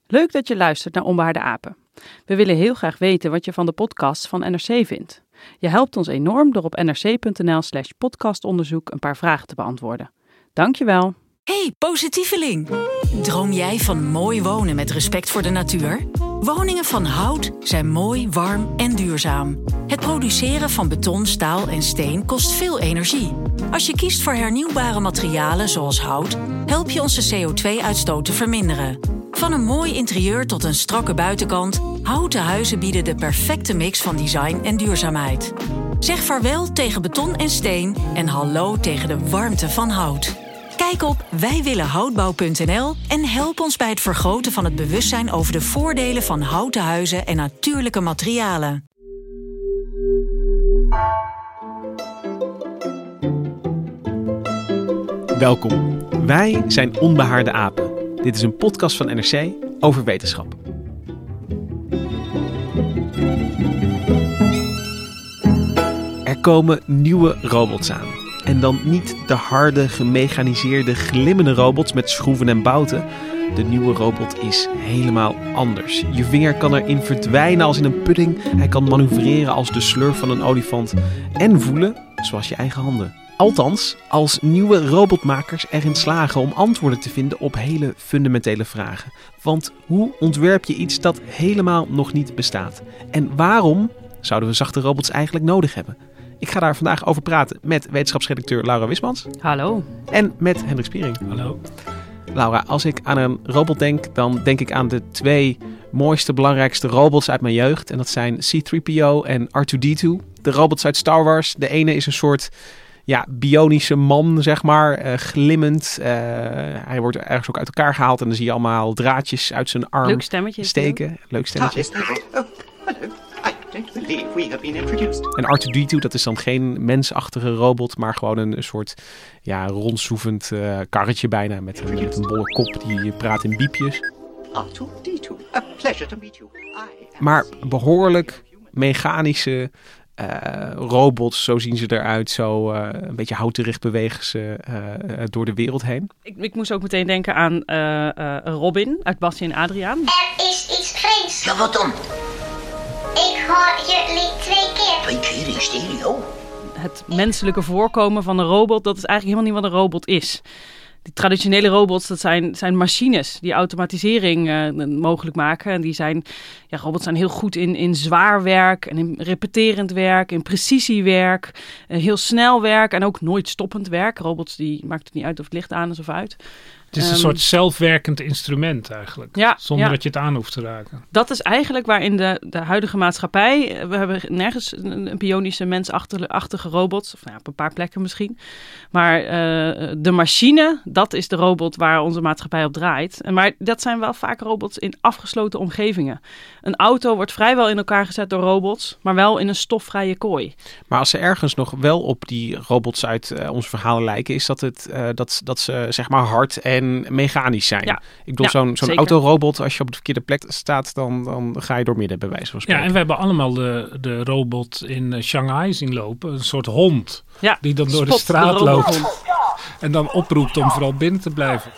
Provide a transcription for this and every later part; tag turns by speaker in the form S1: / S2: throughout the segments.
S1: Leuk dat je luistert naar Onbehaarde Apen. We willen heel graag weten wat je van de podcast van NRC vindt. Je helpt ons enorm door op nrc.nl/podcastonderzoek een paar vragen te beantwoorden. Dankjewel.
S2: Hey, positieveling! Droom jij van mooi wonen met respect voor de natuur? Woningen van hout zijn mooi, warm en duurzaam. Het produceren van beton, staal en steen kost veel energie. Als je kiest voor hernieuwbare materialen zoals hout, help je onze CO2-uitstoot te verminderen. Van een mooi interieur tot een strakke buitenkant, houten huizen bieden de perfecte mix van design en duurzaamheid. Zeg vaarwel tegen beton en steen en hallo tegen de warmte van hout. Kijk op wijwillenhoutbouw.nl en help ons bij het vergroten van het bewustzijn over de voordelen van houten huizen en natuurlijke materialen.
S3: Welkom. Wij zijn Onbehaarde Apen. Dit is een podcast van NRC over wetenschap. Er komen nieuwe robots aan. En dan niet de harde, gemechaniseerde, glimmende robots met schroeven en bouten. De nieuwe robot is helemaal anders. Je vinger kan erin verdwijnen als in een pudding. Hij kan manoeuvreren als de slurf van een olifant. En voelen zoals je eigen handen. Althans, als nieuwe robotmakers erin slagen om antwoorden te vinden op hele fundamentele vragen. Want hoe ontwerp je iets dat helemaal nog niet bestaat? En waarom zouden we zachte robots eigenlijk nodig hebben? Ik ga daar vandaag over praten met wetenschapsredacteur Laura Wismans.
S1: Hallo.
S3: En met Hendrik Spiering.
S4: Hallo.
S3: Laura, als ik aan een robot denk, dan denk ik aan de twee mooiste, belangrijkste robots uit mijn jeugd. En dat zijn C-3PO en R2-D2. De robots uit Star Wars. De ene is een soort bionische man, zeg maar. Glimmend. Hij wordt ergens ook uit elkaar gehaald. En dan zie je allemaal draadjes uit zijn arm
S1: Leuk stemmetje
S3: steken. Leuk stemmetje. En R2-D2, dat is dan geen mensachtige robot, maar gewoon een soort rondzoevend karretje bijna met een bolle kop die praat in biepjes.
S5: R2-D2, a pleasure to meet you.
S3: Maar behoorlijk mechanische robots, zo zien ze eruit. Zo een beetje houterig bewegen ze door de wereld heen.
S1: Ik moest ook meteen denken aan Robin uit Bassie en Adriaan.
S6: Er is iets vreemds.
S5: Ja, wat dan?
S6: Ik hoor jullie 2 keer.
S5: 2 keer in stereo?
S1: Het menselijke voorkomen van een robot, dat is eigenlijk helemaal niet wat een robot is. Die traditionele robots, dat zijn machines die automatisering mogelijk maken. En robots zijn heel goed in zwaar werk en in repeterend werk, in precisiewerk, heel snel werk en ook nooit stoppend werk. Robots, die maakt het niet uit of het licht aan is of uit.
S4: Het is een soort zelfwerkend instrument eigenlijk, zonder dat je het aan hoeft te raken.
S1: Dat is eigenlijk waarin de huidige maatschappij, we hebben nergens een bionische mensachtige robot, of op een paar plekken misschien. Maar de machine, dat is de robot waar onze maatschappij op draait. Maar dat zijn wel vaak robots in afgesloten omgevingen. Een auto wordt vrijwel in elkaar gezet door robots, maar wel in een stofvrije kooi.
S3: Maar als ze ergens nog wel op die robots uit onze verhalen lijken, is dat ze zeg maar hard en mechanisch zijn. Ja. Ik bedoel, zo'n autorobot, als je op de verkeerde plek staat, dan ga je door midden, bij wijze van spreken.
S4: Ja, en we hebben allemaal de robot in Shanghai zien lopen. Een soort hond, die dan door de straat loopt. En dan oproept om vooral binnen te blijven.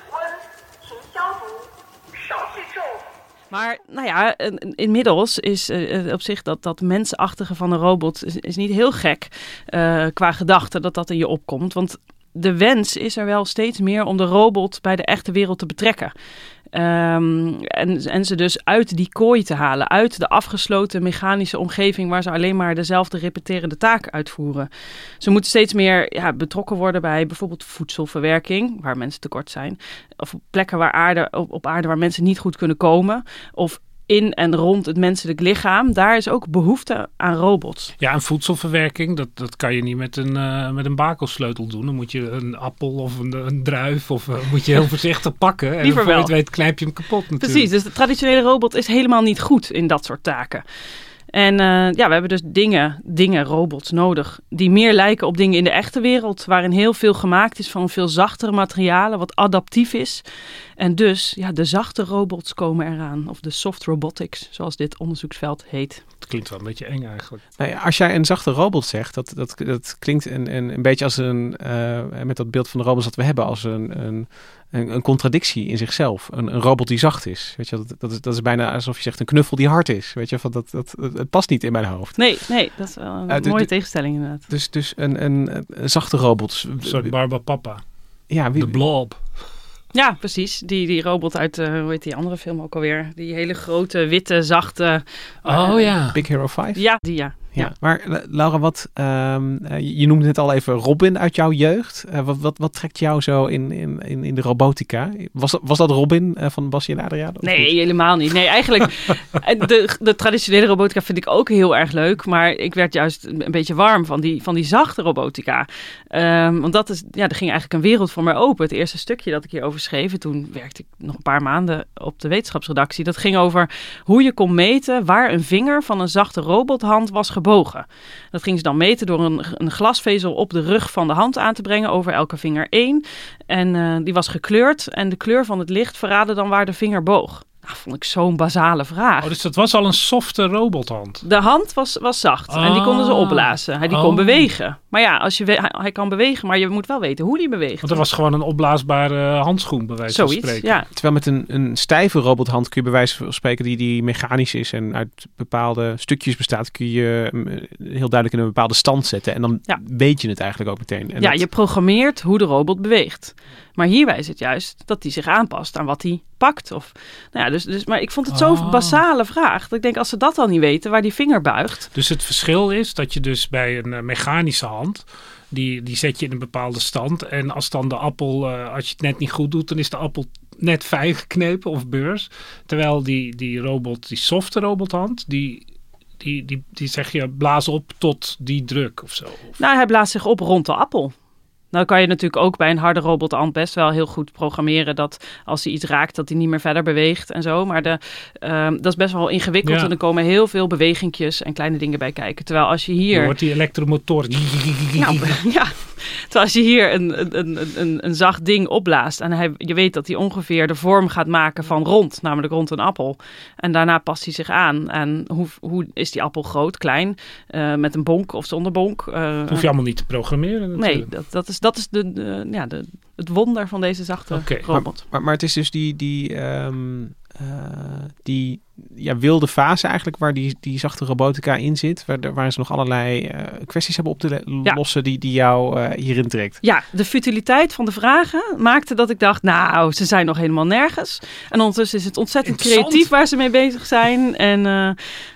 S1: Maar inmiddels is op zich dat mensachtige van een robot is niet heel gek qua gedachte dat in je opkomt. Want de wens is er wel steeds meer om de robot bij de echte wereld te betrekken. En ze dus uit die kooi te halen, uit de afgesloten mechanische omgeving waar ze alleen maar dezelfde repeterende taak uitvoeren. Ze moeten steeds meer betrokken worden bij bijvoorbeeld voedselverwerking, waar mensen tekort zijn. Of plekken op aarde waar mensen niet goed kunnen komen. Of in en rond het menselijk lichaam, daar is ook behoefte aan robots.
S4: Ja, en voedselverwerking, dat kan je niet met een bakelsleutel doen. Dan moet je een appel of een druif of moet je heel voorzichtig pakken. En voor je het weet knijp je hem kapot natuurlijk.
S1: Precies, dus de traditionele robot is helemaal niet goed in dat soort taken. En we hebben dus robots nodig die meer lijken op dingen in de echte wereld, waarin heel veel gemaakt is van veel zachtere materialen, wat adaptief is. En dus, de zachte robots komen eraan. Of de soft robotics, zoals dit onderzoeksveld heet.
S4: Het klinkt wel een beetje eng eigenlijk.
S3: Nou ja, als jij een zachte robot zegt, dat klinkt een beetje als met dat beeld van de robots dat we hebben, als een contradictie in zichzelf. Een robot die zacht is. Weet je, dat is bijna alsof je zegt een knuffel die hard is. Weet je, het past niet in mijn hoofd.
S1: Nee, dat is wel een mooie tegenstelling inderdaad.
S3: Dus een zachte robot.
S4: Sorry, Barbapapa.
S3: Ja,
S4: de Blob.
S1: Ja, precies. Die robot uit, hoe heet die andere film ook alweer? Die hele grote, witte, zachte...
S3: Big Hero 5?
S1: Ja, die ja.
S3: Ja. Maar Laura, je noemde net al even Robin uit jouw jeugd. Wat trekt jou zo in de robotica? Was dat Robin van Bassie en Adriaan?
S1: Nee, helemaal niet. Nee, eigenlijk de traditionele robotica vind ik ook heel erg leuk. Maar ik werd juist een beetje warm van die zachte robotica. Want er ging eigenlijk een wereld voor mij open. Het eerste stukje dat ik hierover schreef, toen werkte ik nog een paar maanden op de wetenschapsredactie. Dat ging over hoe je kon meten waar een vinger van een zachte robothand was gebogen. Dat ging ze dan meten door een glasvezel op de rug van de hand aan te brengen, over elke vinger 1. En die was gekleurd en de kleur van het licht verraadde dan waar de vinger boog. Nou, vond ik zo'n basale vraag.
S4: Dus dat was al een softe robothand?
S1: De hand was zacht en die konden ze opblazen. Hij kon bewegen. Maar ja, hij kan bewegen, maar je moet wel weten hoe die beweegt.
S4: Want er was gewoon een opblaasbare handschoen, bij wijze van spreken.
S1: Ja.
S3: Terwijl met een stijve robothand kun je bij wijze van spreken die mechanisch is en uit bepaalde stukjes bestaat, kun je heel duidelijk in een bepaalde stand zetten. En dan weet je het eigenlijk ook meteen. En
S1: je programmeert hoe de robot beweegt. Maar hierbij is het juist dat hij zich aanpast aan wat hij pakt. Maar ik vond het zo'n basale vraag. Dat ik denk, als ze dat al niet weten, waar die vinger buigt.
S4: Dus het verschil is dat je dus bij een mechanische hand, die zet je in een bepaalde stand. En als dan de appel, als je het net niet goed doet, dan is de appel net fijn geknepen of beurs. Terwijl die robot, die softe robothand, die zeg je, blaas op tot die druk of zo.
S1: Nou, hij blaast zich op rond de appel. Nou kan je natuurlijk ook bij een harde robothand best wel heel goed programmeren dat als hij iets raakt, dat hij niet meer verder beweegt en zo. Maar dat is best wel ingewikkeld en er komen heel veel bewegingjes en kleine dingen bij kijken. Terwijl als je hier...
S4: Dan wordt die elektromotor...
S1: Terwijl als je hier een zacht ding opblaast en je weet dat hij ongeveer de vorm gaat maken van rond, namelijk rond een appel. En daarna past hij zich aan. En hoe is die appel groot, klein, met een bonk of zonder bonk?
S4: Dat hoef je allemaal niet te programmeren natuurlijk.
S1: Nee, dat is het wonder van deze zachte robot.
S3: Maar het is dus die wilde fase eigenlijk waar die zachte robotica in zit, waar ze nog allerlei kwesties hebben op te lossen die jou hierin trekt. Ja,
S1: de futiliteit van de vragen maakte dat ik dacht, nou, ze zijn nog helemaal nergens. En ondertussen is het ontzettend creatief waar ze mee bezig zijn. En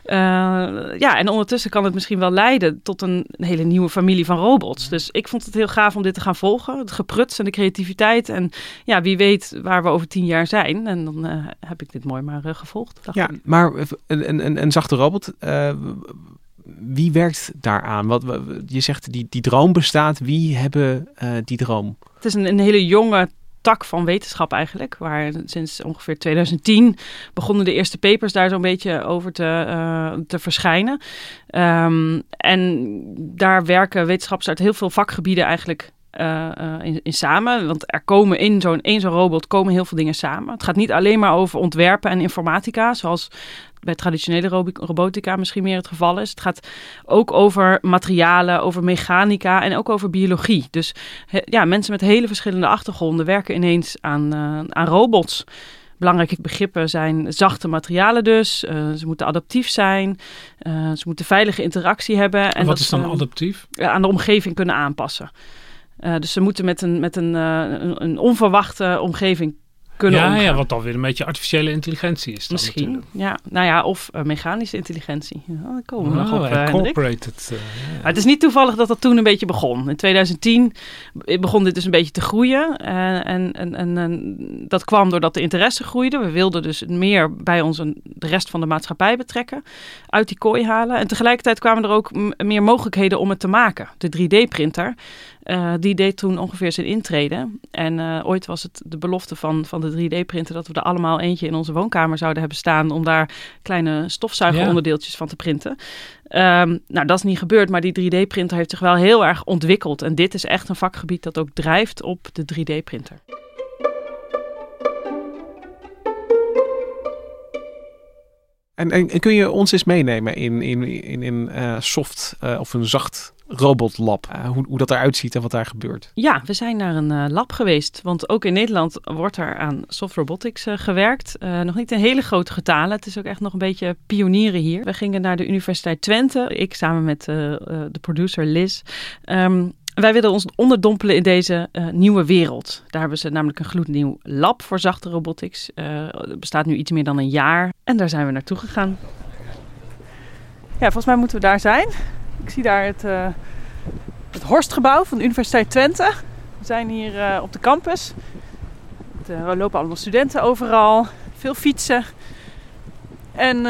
S1: en ondertussen kan het misschien wel leiden tot een hele nieuwe familie van robots. Dus ik vond het heel gaaf om dit te gaan volgen. Het gepruts en de creativiteit. En wie weet waar we over 10 jaar zijn. En dan heb ik dit mooi maar gevolgd.
S3: Maar een zachte robot, wie werkt daaraan? Je zegt die droom bestaat. Wie hebben die droom?
S1: Het is een hele jonge tak van wetenschap eigenlijk. Waar sinds ongeveer 2010 begonnen de eerste papers daar zo'n beetje over te verschijnen. En daar werken wetenschappers uit heel veel vakgebieden eigenlijk in samen. Want er komen in zo'n robot komen heel veel dingen samen. Het gaat niet alleen maar over ontwerpen en informatica, zoals bij traditionele robotica misschien meer het geval is. Het gaat ook over materialen, over mechanica en ook over biologie. Dus mensen met hele verschillende achtergronden werken ineens aan robots. Belangrijke begrippen zijn zachte materialen dus. Ze moeten adaptief zijn. Ze moeten veilige interactie hebben. En
S4: wat is dan adaptief?
S1: Aan de omgeving kunnen aanpassen. Dus ze moeten met een onverwachte omgeving kunnen omgaan. Ja,
S4: wat dan weer een beetje artificiële intelligentie is dan
S1: misschien. Ja, of mechanische intelligentie. Daar komen we nog op,
S4: incorporated.
S1: Maar het is niet toevallig dat toen een beetje begon. In 2010 begon dit dus een beetje te groeien. En dat kwam doordat de interesse groeide. We wilden dus meer bij ons de rest van de maatschappij betrekken. Uit die kooi halen. En tegelijkertijd kwamen er ook meer mogelijkheden om het te maken. De 3D-printer. Die deed toen ongeveer zijn intrede. En ooit was het de belofte van de 3D-printer dat we er allemaal eentje in onze woonkamer zouden hebben staan om daar kleine stofzuigeronderdeeltjes van te printen. Dat is niet gebeurd, maar die 3D-printer heeft zich wel heel erg ontwikkeld. En dit is echt een vakgebied dat ook drijft op de 3D-printer.
S3: En kun je ons eens meenemen in een soft of een zacht robotlab? Hoe dat eruit ziet en wat daar gebeurt?
S1: Ja, we zijn naar een lab geweest. Want ook in Nederland wordt er aan soft robotics gewerkt. Nog niet in hele grote getalen. Het is ook echt nog een beetje pionieren hier. We gingen naar de Universiteit Twente. Ik samen met de producer Liz. Wij willen ons onderdompelen in deze nieuwe wereld. Daar hebben ze namelijk een gloednieuw lab voor zachte robotics. Het bestaat nu iets meer dan een jaar. En daar zijn we naartoe gegaan. Ja, volgens mij moeten we daar zijn. Ik zie daar het Horstgebouw van de Universiteit Twente. We zijn hier op de campus. Er lopen allemaal studenten overal. Veel fietsen. En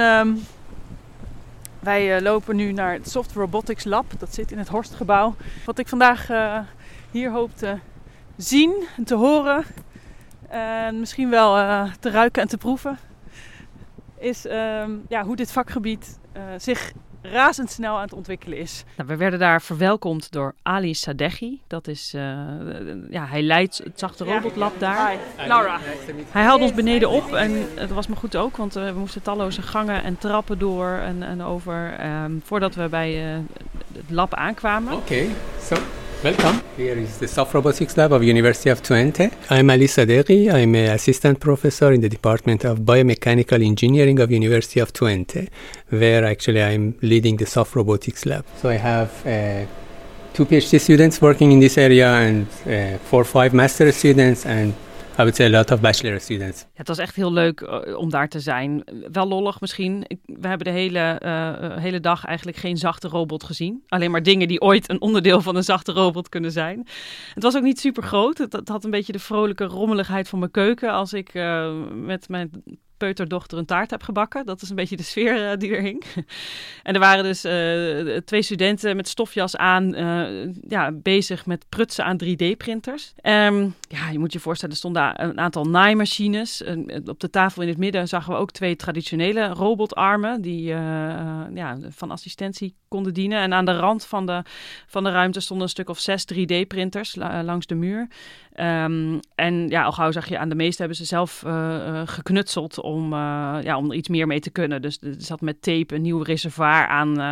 S1: wij lopen nu naar het Soft Robotics Lab. Dat zit in het Horstgebouw. Wat ik vandaag hier hoop te zien en te horen. En misschien wel te ruiken en te proeven. Is hoe dit vakgebied zich razendsnel aan het ontwikkelen is. Nou, we werden daar verwelkomd door Ali Sadeghi. Dat is, hij leidt het zachte robotlab daar.
S6: Hi, Laura.
S1: Hij haalde ons beneden op en het was me goed ook, want we moesten talloze gangen en trappen door en over voordat we bij het lab aankwamen.
S7: Okay, so welcome. Here is the Soft Robotics Lab of University of Twente. I'm Ali Sadeghi. I'm an assistant professor in the Department of Biomechanical Engineering of University of Twente, where actually I'm leading the Soft Robotics Lab. So I have 2 PhD students working in this area and 4 or 5 master students and I would say a lot of bachelor students.
S1: Ja, het was echt heel leuk om daar te zijn. Wel lollig misschien. We hebben de hele dag eigenlijk geen zachte robot gezien. Alleen maar dingen die ooit een onderdeel van een zachte robot kunnen zijn. Het was ook niet super groot. Het had een beetje de vrolijke rommeligheid van mijn keuken als ik met mijn peuterdochter een taart heb gebakken. Dat is een beetje de sfeer die er hing. En er waren dus 2 studenten met stofjas aan bezig met prutsen aan 3D-printers. Je moet je voorstellen, er stonden een aantal naaimachines. Op de tafel in het midden zagen we ook 2 traditionele robotarmen die van assistentie konden dienen. En aan de rand van de ruimte stonden een stuk of 6 3D-printers langs de muur. Al gauw zag je aan de meeste hebben ze zelf geknutseld om er iets meer mee te kunnen. Dus er zat met tape een nieuw reservoir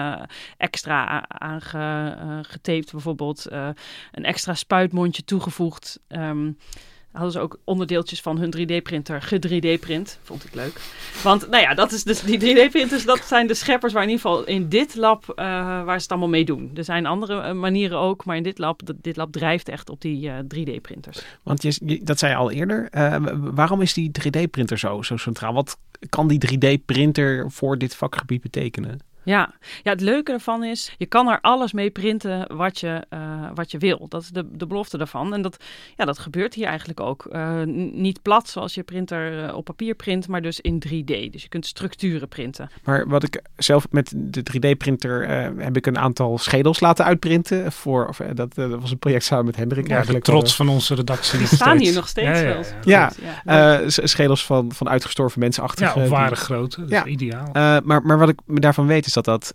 S1: extra aangetaped bijvoorbeeld. Een extra spuitmondje toegevoegd. Hadden ze ook onderdeeltjes van hun 3D-printer ge-3D-print. Vond ik leuk. Want dat is dus die 3D-printers, dat zijn de scheppers waar in ieder geval in dit lab waar ze het allemaal mee doen. Er zijn andere manieren ook, maar in dit lab drijft echt op die 3D-printers.
S3: Want dat zei je al eerder. Waarom is die 3D-printer zo centraal? Wat kan die 3D-printer voor dit vakgebied betekenen?
S1: Ja, het leuke ervan is, je kan er alles mee printen wat je wil. Dat is de belofte daarvan. En dat gebeurt hier eigenlijk ook. Niet plat zoals je printer op papier print, maar dus in 3D. Dus je kunt structuren printen. Maar
S3: wat ik zelf met de 3D-printer heb ik een aantal schedels laten uitprinten. Dat was een project samen met Hendrik.
S4: Ja, eigenlijk de trots van onze redactie.
S1: Die staan hier nog steeds.
S3: Schedels van uitgestorven mensen achter.
S4: Ja, of ware grootte. Dat is ideaal.
S3: Maar wat ik me daarvan weet is dat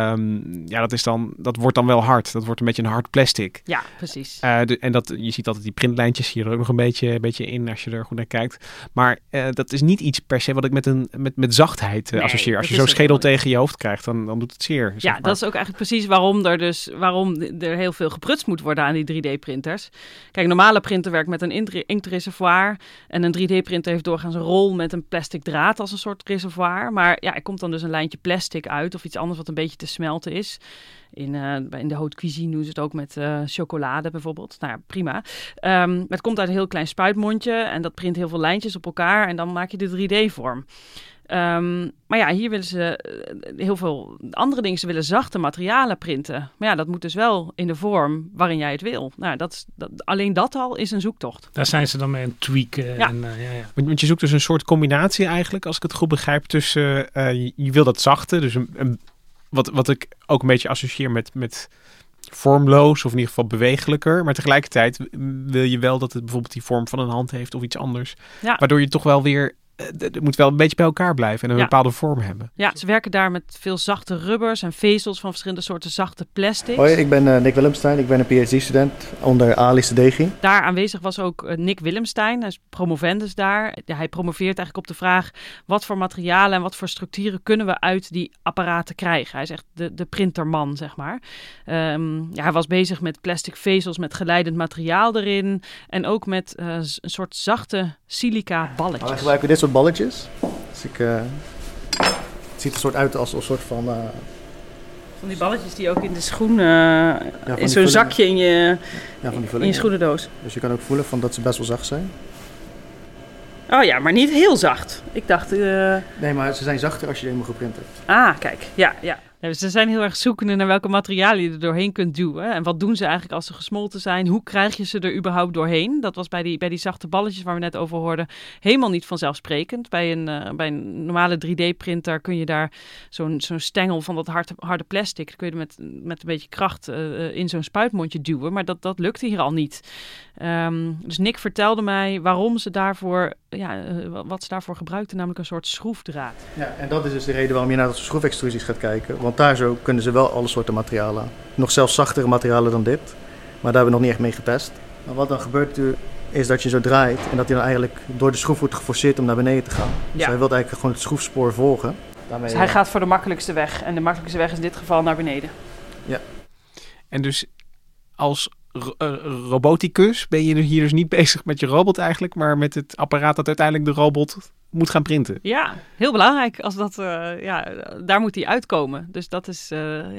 S3: wordt dan wel hard. Dat wordt een beetje een hard plastic.
S1: Ja, precies.
S3: En je ziet altijd die printlijntjes hier er ook nog een beetje in als je er goed naar kijkt. Maar dat is niet iets per se wat ik met zachtheid associeer. Als je zo'n schedel tegen je hoofd krijgt, dan doet het zeer.
S1: Ja, dat is ook eigenlijk precies waarom er heel veel geprutst moet worden aan die 3D-printers. Kijk, een normale printer werkt met een inktreservoir. En een 3D-printer heeft doorgaans een rol met een plastic draad als een soort reservoir. Maar er komt dan dus een lijntje plastic uit of iets anders wat een beetje te smelten is. In de haute cuisine doen ze het ook met chocolade bijvoorbeeld. Nou ja, prima. Maar het komt uit een heel klein spuitmondje en dat print heel veel lijntjes op elkaar en dan maak je de 3D-vorm. Maar hier willen ze heel veel andere dingen. Ze willen zachte materialen printen. Maar dat moet dus wel in de vorm waarin jij het wil. Nou, alleen dat al is een zoektocht.
S4: Daar zijn ze dan mee aan het tweaken.
S1: Ja.
S3: Want je zoekt dus een soort combinatie eigenlijk, als ik het goed begrijp, tussen je wil dat zachte, dus wat ik ook een beetje associeer met vormloos of in ieder geval bewegelijker. Maar tegelijkertijd wil je wel dat het bijvoorbeeld die vorm van een hand heeft of iets anders. Ja. Waardoor je toch wel weer het moet wel een beetje bij elkaar blijven en een bepaalde vorm hebben.
S1: Ja, ze werken daar met veel zachte rubbers en vezels van verschillende soorten zachte plastics.
S8: Hoi, ik ben Nick Willemstein. Ik ben een PhD-student onder Ali Sadeghi.
S1: Daar aanwezig was ook Nick Willemstein. Hij is promovendus daar. Ja, hij promoveert eigenlijk op de vraag wat voor materialen en wat voor structuren kunnen we uit die apparaten krijgen. Hij is echt de printerman, zeg maar. Hij was bezig met plastic vezels met geleidend materiaal erin en ook met een soort zachte silica balletjes.
S8: Wij gebruiken dit soort balletjes. Dus het ziet er soort uit als een soort van...
S1: Van die balletjes die ook in de schoen, in zo'n zakje in je schoenendoos.
S8: Dus je kan ook voelen dat ze best wel zacht zijn.
S1: Oh ja, maar niet heel zacht. Ik dacht...
S8: Nee, maar ze zijn zachter als je helemaal geprint hebt.
S1: Ah, kijk. Ja. Ja, ze zijn heel erg zoekende naar welke materialen je er doorheen kunt duwen. En wat doen ze eigenlijk als ze gesmolten zijn? Hoe krijg je ze er überhaupt doorheen? Dat was bij die zachte balletjes waar we net over hoorden helemaal niet vanzelfsprekend. Bij een normale 3D-printer kun je daar zo'n stengel van dat harde plastic, kun je er met een beetje kracht in zo'n spuitmondje duwen. Maar dat lukte hier al niet. Dus Nick vertelde mij waarom ze daarvoor, wat ze daarvoor gebruikten, namelijk een soort schroefdraad.
S8: Ja, en dat is dus de reden waarom je naar dat soort schroefextrusies gaat kijken. Want daar zo kunnen ze wel alle soorten materialen aan. Nog zelfs zachtere materialen dan dit. Maar daar hebben we nog niet echt mee getest. Maar wat dan gebeurt is dat je zo draait en dat hij dan eigenlijk door de schroef wordt geforceerd om naar beneden te gaan. Dus hij wil eigenlijk gewoon het schroefspoor volgen.
S1: Dus hij gaat voor de makkelijkste weg. En de makkelijkste weg is in dit geval naar beneden.
S8: Ja.
S3: En dus als roboticus ben je hier dus niet bezig met je robot eigenlijk, maar met het apparaat dat uiteindelijk de robot moet gaan printen.
S1: Ja, heel belangrijk. Als dat, daar moet hij uitkomen. Dus dat is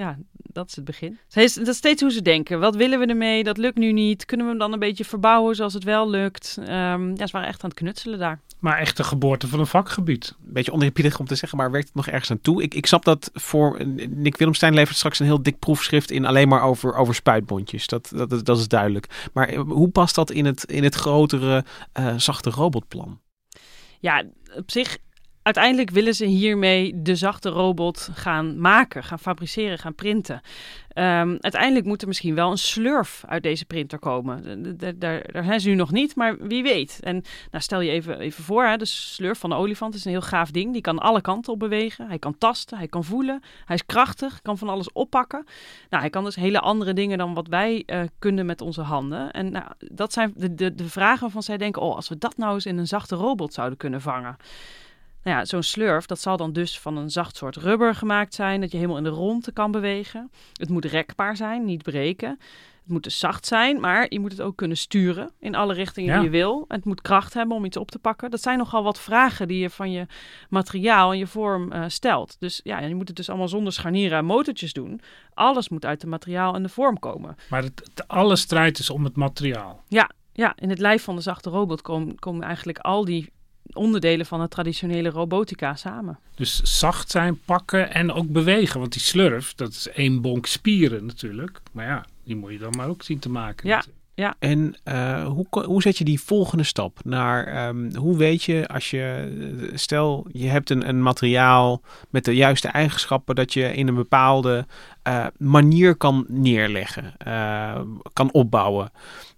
S1: het begin. Dat is steeds hoe ze denken. Wat willen we ermee? Dat lukt nu niet. Kunnen we hem dan een beetje verbouwen zoals het wel lukt? Ze waren echt aan het knutselen daar.
S4: Maar echt de geboorte van een vakgebied.
S3: Een beetje oneerbiedig om te zeggen, maar werkt het nog ergens aan toe? Ik snap dat voor Nick Willemstein levert straks een heel dik proefschrift in alleen maar over spuitbondjes. Dat is duidelijk. Maar hoe past dat in het grotere, zachte robotplan?
S1: Ja, op zich, uiteindelijk willen ze hiermee de zachte robot gaan maken, gaan fabriceren, gaan printen. Uiteindelijk moet er misschien wel een slurf uit deze printer komen. Daar zijn ze nu nog niet, maar wie weet. En stel je even voor, de slurf van de olifant is een heel gaaf ding. Die kan alle kanten op bewegen. Hij kan tasten, hij kan voelen. Hij is krachtig, kan van alles oppakken. Hij kan dus hele andere dingen dan wat wij kunnen met onze handen. En dat zijn de vragen waarvan zij denken, als we dat nou eens in een zachte robot zouden kunnen vangen. Zo'n slurf, dat zal dan dus van een zacht soort rubber gemaakt zijn, dat je helemaal in de rondte kan bewegen. Het moet rekbaar zijn, niet breken. Het moet dus zacht zijn, maar je moet het ook kunnen sturen in alle richtingen die je wil. En het moet kracht hebben om iets op te pakken. Dat zijn nogal wat vragen die je van je materiaal en je vorm stelt. Dus je moet het dus allemaal zonder scharnieren en motortjes doen. Alles moet uit het materiaal en de vorm komen.
S4: Maar alle strijd is om het materiaal.
S1: Ja, in het lijf van de zachte robot komen eigenlijk al die onderdelen van het traditionele robotica samen.
S4: Dus zacht zijn, pakken en ook bewegen. Want die slurf, dat is 1 bonk spieren natuurlijk. Maar die moet je dan maar ook zien te maken.
S1: Ja.
S3: En hoe zet je die volgende stap naar, hoe weet je als stel je hebt een materiaal met de juiste eigenschappen dat je in een bepaalde manier kan neerleggen, kan opbouwen.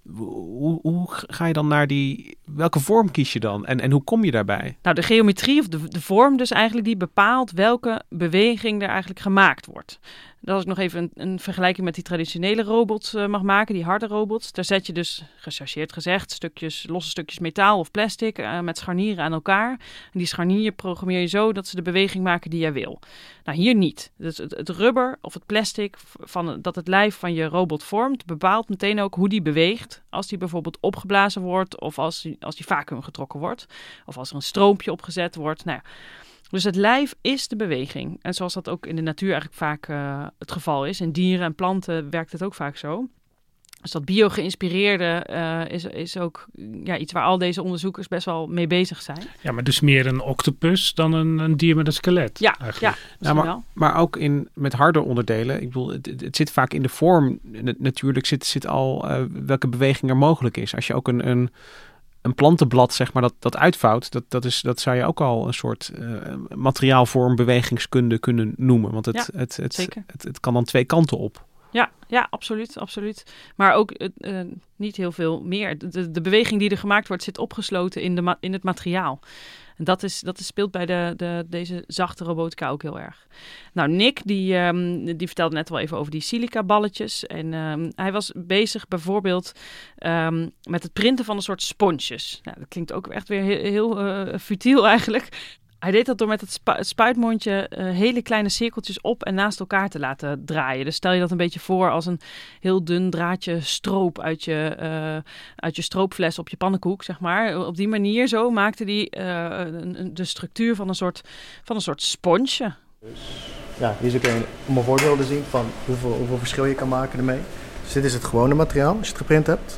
S3: Hoe ga je dan naar welke vorm kies je dan en hoe kom je daarbij?
S1: De geometrie of de vorm dus eigenlijk die bepaalt welke beweging er eigenlijk gemaakt wordt. Dat als ik nog even een vergelijking met die traditionele robots mag maken, die harde robots. Daar zet je dus, gechargeerd gezegd, losse stukjes metaal of plastic met scharnieren aan elkaar. En die scharnieren programmeer je zo dat ze de beweging maken die jij wil. Hier niet. Dus het rubber of het plastic dat het lijf van je robot vormt, bepaalt meteen ook hoe die beweegt. Als die bijvoorbeeld opgeblazen wordt of als die vacuüm getrokken wordt. Of als er een stroompje opgezet wordt. Dus het lijf is de beweging. En zoals dat ook in de natuur eigenlijk vaak het geval is. In dieren en planten werkt het ook vaak zo. Dus dat bio-geïnspireerde is ook iets waar al deze onderzoekers best wel mee bezig zijn.
S4: Ja, maar dus meer een octopus dan een dier met een skelet.
S1: Ja,
S3: maar ook met harde onderdelen. Ik bedoel, het zit vaak in de vorm. Natuurlijk zit al welke beweging er mogelijk is. Als je ook een plantenblad, zeg maar, dat uitvouwt, dat zou je ook al een soort materiaalvorm bewegingskunde kunnen noemen. Want het kan dan 2 kanten op.
S1: Ja, absoluut. Maar ook niet heel veel meer. De beweging die er gemaakt wordt zit opgesloten in het materiaal. En dat speelt bij deze zachte robotica ook heel erg. Nou, Nick die vertelde net wel even over die silica balletjes. En hij was bezig bijvoorbeeld met het printen van een soort sponsjes. Nou, dat klinkt ook echt weer heel futiel eigenlijk. Hij deed dat door met het spuitmondje hele kleine cirkeltjes op en naast elkaar te laten draaien. Dus stel je dat een beetje voor als een heel dun draadje stroop uit je stroopfles op je pannenkoek, zeg maar. Op die manier zo maakte hij de structuur van een soort sponsje.
S8: Ja, hier kun je allemaal voorbeelden zien van hoeveel verschil je kan maken ermee. Dus dit is het gewone materiaal als je het geprint hebt.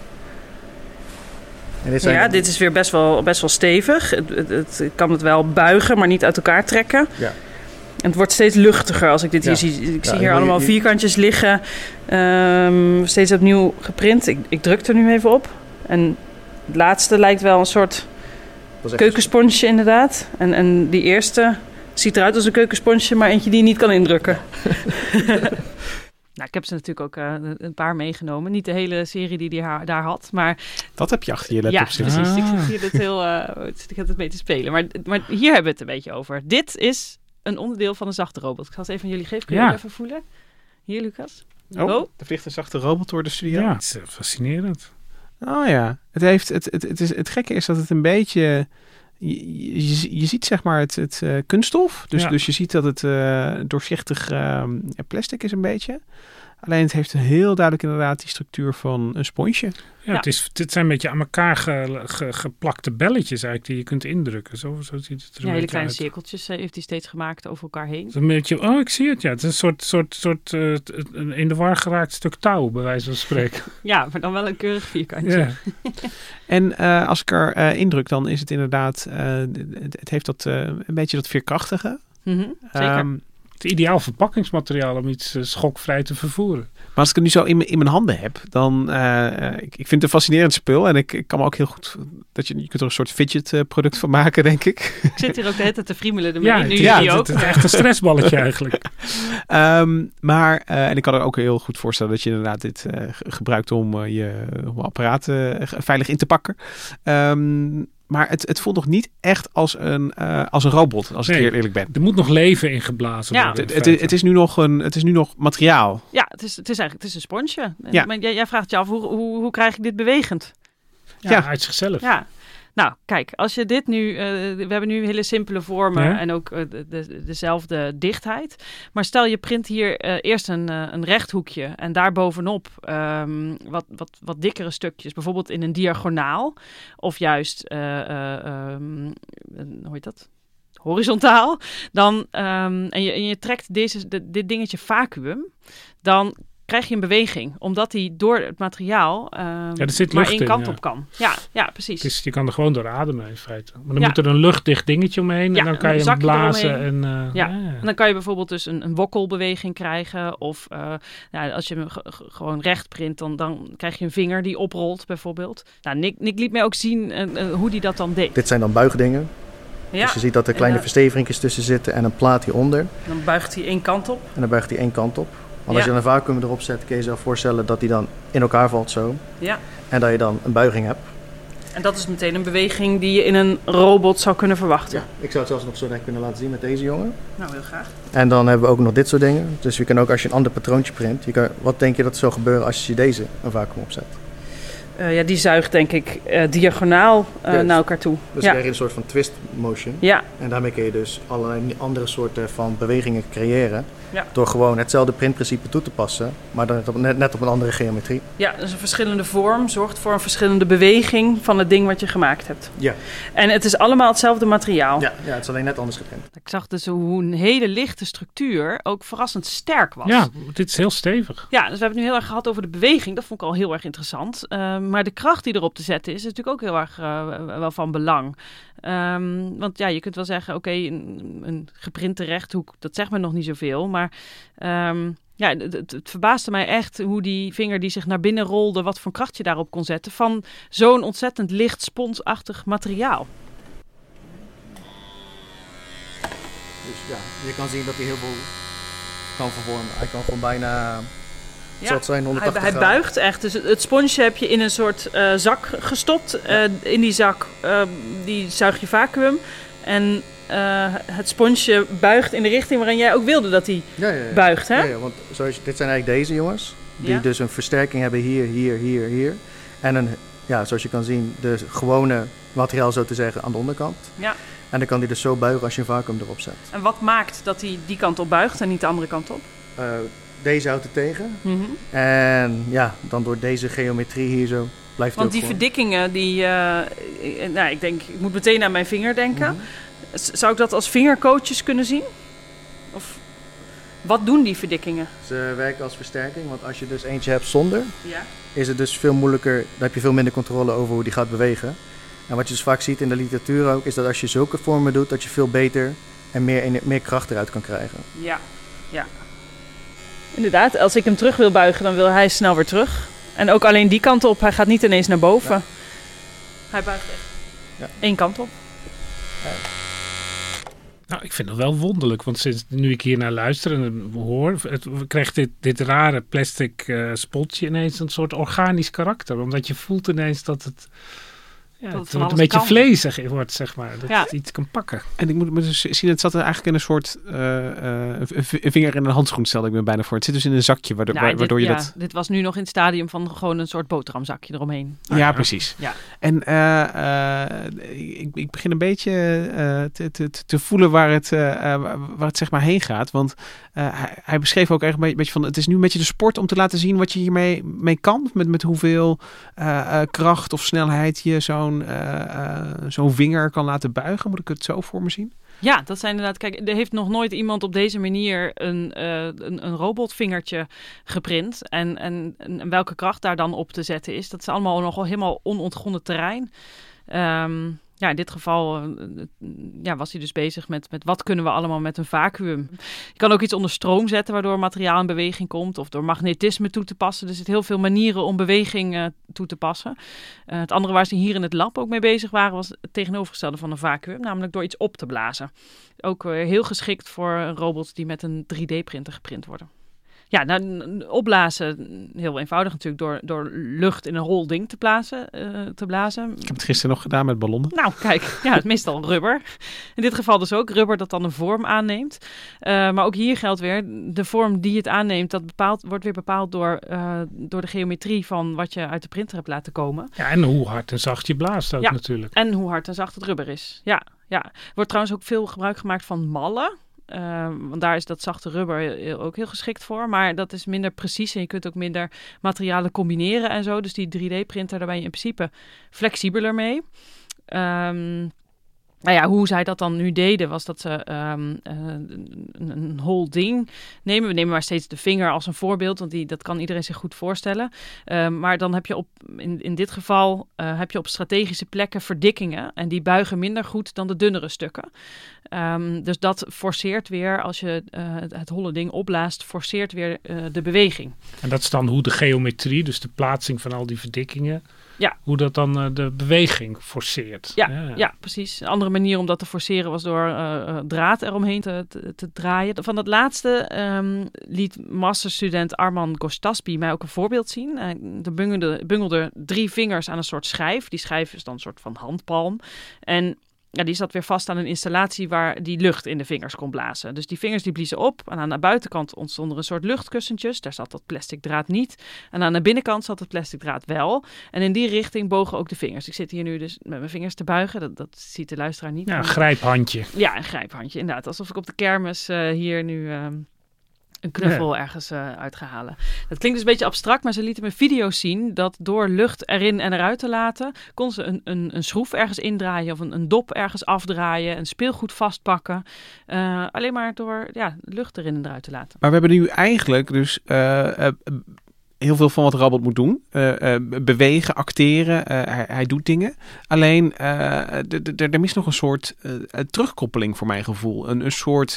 S1: Dit is weer best wel stevig. Het kan het wel buigen, maar niet uit elkaar trekken. Ja. En het wordt steeds luchtiger als ik dit hier zie. Ik zie hier allemaal vierkantjes liggen. Steeds opnieuw geprint. Ik druk er nu even op. En het laatste lijkt wel een soort keukensponsje inderdaad. En die eerste ziet eruit als een keukensponsje, maar eentje die je niet kan indrukken. Ja. Nou, ik heb ze natuurlijk ook een paar meegenomen. Niet de hele serie die hij daar had, maar...
S3: Dat heb je achter je laptop zitten.
S1: Ja, precies. Ik zit hier het mee te spelen. Maar hier hebben we het een beetje over. Dit is een onderdeel van een zachte robot. Ik zal het even aan jullie geven. Kun je het even voelen? Hier, Lucas.
S3: Oh, er vliegt een zachte robot door de studio.
S4: Ja, het is fascinerend.
S3: Oh ja. Het gekke is dat het een beetje... Je ziet zeg maar het kunststof. Dus je ziet dat het doorzichtig plastic is een beetje. Alleen het heeft heel duidelijk inderdaad die structuur van een sponsje.
S4: Ja. Het zijn een beetje aan elkaar geplakte belletjes eigenlijk die je kunt indrukken. Zo ziet het er een
S1: hele kleine
S4: uit.
S1: cirkeltjes heeft hij steeds gemaakt over elkaar heen.
S4: Een beetje, ik zie het. Ja, het is een soort een in de war geraakt stuk touw, bij wijze van spreken.
S1: Ja, maar dan wel een keurig vierkantje. Ja.
S3: En als ik er indruk, dan is het inderdaad, het heeft een beetje dat veerkrachtige.
S1: Mm-hmm, zeker.
S4: Het ideaal verpakkingsmateriaal om iets schokvrij te vervoeren.
S3: Maar als ik het nu zo in mijn handen heb, dan... ik vind het een fascinerend spul. En ik kan me ook heel goed... Je kunt er een soort fidget product van maken, denk ik.
S1: Ik zit hier ook de hele tijd te friemelen ermee.
S4: Ja, het is echt een stressballetje eigenlijk.
S3: En ik kan er ook heel goed voorstellen dat je inderdaad dit gebruikt om je apparaten veilig in te pakken. Maar het voelt nog niet echt als een robot, als ik heel eerlijk ben.
S4: Er moet nog leven in geblazen worden.
S3: Het is nu nog materiaal.
S1: Ja, het is een sponsje. Ja. Maar jij vraagt je af, hoe krijg ik dit bewegend?
S4: Ja, uit zichzelf.
S1: Ja. Nou, kijk, als je dit nu... we hebben nu hele simpele vormen en ook dezelfde dichtheid. Maar stel je print hier eerst een rechthoekje en daarbovenop wat dikkere stukjes. Bijvoorbeeld in een diagonaal. Of juist, hoe heet dat? Horizontaal. Dan, en je trekt dit dingetje vacuüm. Dan krijg je een beweging, omdat die door het materiaal
S4: er zit
S1: maar
S4: lucht
S1: één kant
S4: in,
S1: op kan. Ja, precies.
S4: Dus je kan er gewoon door ademen in feite. Maar dan moet er een luchtdicht dingetje omheen en dan kan je hem blazen. En
S1: dan kan je bijvoorbeeld dus een wokkelbeweging krijgen. Of als je hem gewoon recht print, dan krijg je een vinger die oprolt bijvoorbeeld. Nou, Nick liet mij ook zien hoe die dat dan deed.
S8: Dit zijn dan buigdingen.
S1: Ja.
S8: Dus je ziet dat er kleine verstevinkjes tussen zitten en een plaat hieronder.
S1: Dan buigt hij één kant op.
S8: En dan buigt hij één kant op. Want als je dan een vacuüm erop zet, kun je jezelf voorstellen dat die dan in elkaar valt zo.
S1: Ja.
S8: En dat je dan een buiging hebt.
S1: En dat is meteen een beweging die je in een robot zou kunnen verwachten.
S8: Ja, ik zou het zelfs nog zo direct kunnen laten zien met deze jongen.
S1: Nou, heel graag.
S8: En dan hebben we ook nog dit soort dingen. Dus je kan ook als je een ander patroontje print. Wat denk je dat zou gebeuren als je deze een vacuüm opzet?
S1: Die zuigt denk ik diagonaal naar elkaar toe.
S8: Dus dan krijg je een soort van twist motion.
S1: Ja.
S8: En daarmee kun je dus allerlei andere soorten van bewegingen creëren.
S1: Ja.
S8: Door gewoon hetzelfde printprincipe toe te passen, maar dan net op een andere geometrie. Ja,
S1: dus een verschillende vorm zorgt voor een verschillende beweging van het ding wat je gemaakt hebt.
S8: Ja.
S1: En het is allemaal hetzelfde materiaal.
S8: Ja, het is alleen net anders geprint.
S1: Ik zag dus hoe een hele lichte structuur ook verrassend sterk was.
S4: Ja, dit is heel stevig.
S1: Ja, dus we hebben het nu heel erg gehad over de beweging. Dat vond ik al heel erg interessant. Maar de kracht die erop te zetten is natuurlijk ook heel erg wel van belang. Want ja, je kunt wel zeggen, oké, een geprinte rechthoek, dat zegt me nog niet zoveel. Maar het verbaasde mij echt hoe die vinger die zich naar binnen rolde, wat voor kracht je daarop kon zetten van zo'n ontzettend licht sponsachtig materiaal.
S8: Dus ja, je kan zien dat hij heel veel kan vervormen. Hij kan gewoon bijna zal het zijn, 180
S1: hij
S8: graden.
S1: buigt echt. Dus het sponsje heb je in een soort zak gestopt. In die zak die zuig je vacuüm. En het sponsje buigt in de richting waarin jij ook wilde dat hij buigt. Hè?
S8: Ja, want dit zijn eigenlijk deze jongens. Die dus een versterking hebben hier. En zoals je kan zien, de gewone materiaal zo te zeggen aan de onderkant. Ja. En dan kan die dus zo buigen als je een vacuüm erop zet.
S1: En wat maakt dat hij die kant op buigt en niet de andere kant op?
S8: Deze houdt het tegen. Mm-hmm. En dan door deze geometrie hier zo blijft het.
S1: Want die verdikkingen, ik denk, ik moet meteen aan mijn vinger denken. Mm-hmm. Zou ik dat als vingercoaches kunnen zien? Of wat doen die verdikkingen?
S8: Ze werken als versterking, want als je dus eentje hebt zonder, is het dus veel moeilijker. Dan heb je veel minder controle over hoe die gaat bewegen. En wat je dus vaak ziet in de literatuur ook, is dat als je zulke vormen doet, dat je veel beter en meer kracht eruit kan krijgen.
S1: Ja. Inderdaad, als ik hem terug wil buigen, dan wil hij snel weer terug. En ook alleen die kant op, hij gaat niet ineens naar boven. Ja. Hij buigt echt één kant op.
S4: Ja. Nou, ik vind het wel wonderlijk, want sinds nu ik hier naar luister en hoor, krijgt dit rare plastic spotje ineens een soort organisch karakter. Omdat je voelt ineens dat het een beetje vlezig wordt, zeg maar. Dat het iets kan pakken.
S3: En ik moet me dus zien, het zat er eigenlijk in een soort een vinger in een handschoen, stelde ik me bijna voor. Het zit dus in een zakje, waardoor je dat...
S1: Dit was nu nog in het stadium van gewoon een soort boterhamzakje eromheen.
S3: Ja, precies. Ja. En ik begin een beetje te voelen waar het zeg maar heen gaat. Want hij beschreef ook echt een beetje van, het is nu een beetje de sport om te laten zien wat je hiermee mee kan. Met hoeveel kracht of snelheid je zo'n vinger kan laten buigen. Moet ik het zo voor me zien?
S1: Ja, dat zijn inderdaad... Kijk, er heeft nog nooit iemand op deze manier een robotvingertje geprint. En welke kracht daar dan op te zetten is, dat is allemaal nogal helemaal onontgonnen terrein. In dit geval was hij dus bezig met wat kunnen we allemaal met een vacuüm. Je kan ook iets onder stroom zetten waardoor materiaal in beweging komt. Of door magnetisme toe te passen. Er zitten heel veel manieren om beweging toe te passen. Het andere waar ze hier in het lab ook mee bezig waren was het tegenovergestelde van een vacuüm. Namelijk door iets op te blazen. Ook heel geschikt voor robots die met een 3D-printer geprint worden. Ja, opblazen, heel eenvoudig natuurlijk, door lucht in een hol ding te blazen.
S3: Ik heb het gisteren nog gedaan met ballonnen.
S1: Nou, kijk, het is meestal rubber. In dit geval dus ook rubber dat dan een vorm aanneemt. Maar ook hier geldt weer, de vorm die het aanneemt, wordt weer bepaald door de geometrie van wat je uit de printer hebt laten komen.
S4: Ja, en hoe hard en zacht je blaast ook natuurlijk.
S1: En hoe hard en zacht het rubber is. Ja. Er wordt trouwens ook veel gebruik gemaakt van mallen. Want daar is dat zachte rubber ook heel geschikt voor. Maar dat is minder precies en je kunt ook minder materialen combineren en zo. Dus die 3D-printer, daar ben je in principe flexibeler mee. Hoe zij dat dan nu deden, was dat ze een hol ding nemen. We nemen maar steeds de vinger als een voorbeeld, want dat kan iedereen zich goed voorstellen. Maar dan heb je in dit geval op strategische plekken verdikkingen. En die buigen minder goed dan de dunnere stukken. Dus dat forceert weer, als je het holle ding opblaast, forceert weer de beweging.
S4: En dat is dan hoe de geometrie, dus de plaatsing van al die verdikkingen, hoe dat dan de beweging forceert.
S1: Ja, precies. Een andere manier om dat te forceren was door draad eromheen te draaien. Van dat laatste liet masterstudent Arman Gostasbi mij ook een voorbeeld zien. Hij bungelde 3 vingers aan een soort schijf. Die schijf is dan een soort van handpalm. En die zat weer vast aan een installatie waar die lucht in de vingers kon blazen. Dus die vingers die bliezen op. En aan de buitenkant ontstonden een soort luchtkussentjes. Daar zat dat plastic draad niet. En aan de binnenkant zat het plastic draad wel. En in die richting bogen ook de vingers. Ik zit hier nu dus met mijn vingers te buigen. Dat ziet de luisteraar niet.
S4: Ja, een grijphandje.
S1: Ja, een grijphandje, inderdaad. Alsof ik op de kermis hier nu een knuffel ergens uit ga halen. Dat klinkt dus een beetje abstract, maar ze lieten me video's zien dat door lucht erin en eruit te laten, kon ze een schroef ergens indraaien of een dop ergens afdraaien, een speelgoed vastpakken. Alleen maar door lucht erin en eruit te laten.
S3: Maar we hebben nu eigenlijk dus heel veel van wat een robot moet doen. Bewegen, acteren. Hij doet dingen. Alleen, er mist nog een soort terugkoppeling voor mijn gevoel. Een soort...